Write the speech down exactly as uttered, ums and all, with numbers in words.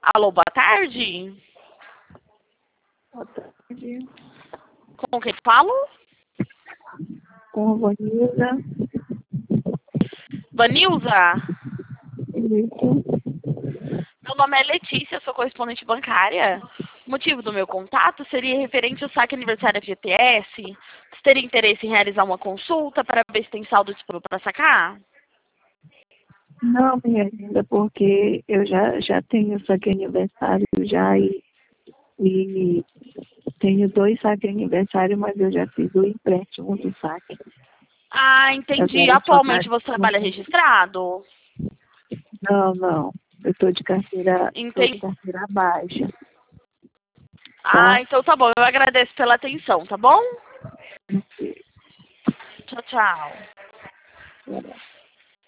Alô, boa tarde. Boa tarde. Com quem falo? Com a Vanilza. Vanilza? Isso. Meu nome é Letícia, sou correspondente bancária. O motivo do meu contato seria referente ao saque aniversário F G T S. Você teria interesse em realizar uma consulta para ver se tem saldo disponível para sacar? Não, minha linda, porque eu já, já tenho saque aniversário já e, e tenho dois saques aniversário, mas eu já fiz o empréstimo do saque. Ah, entendi. Agora só tá... Atualmente você trabalha registrado? Não, não. Eu estou de carteira, tô de Entendi. carteira baixa, Ah, tá? então tá bom. Eu agradeço pela atenção, tá bom? Tchau, tchau. Ok.